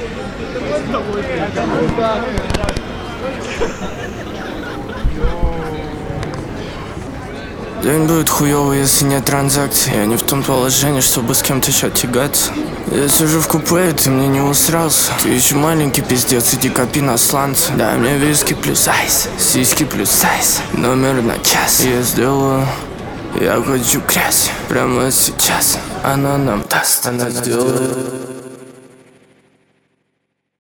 День будет хуёвый, если нет транзакций. Я не в том положении, чтобы с кем-то еще тягаться. Я сижу в купе, и ты мне не усрался. Ты еще маленький пиздец, иди копи на сланца. Дай мне виски плюс айс, сиськи плюс айс. Номер на час я сделаю. Я хочу грязь прямо сейчас. Она нам даст, она сделает.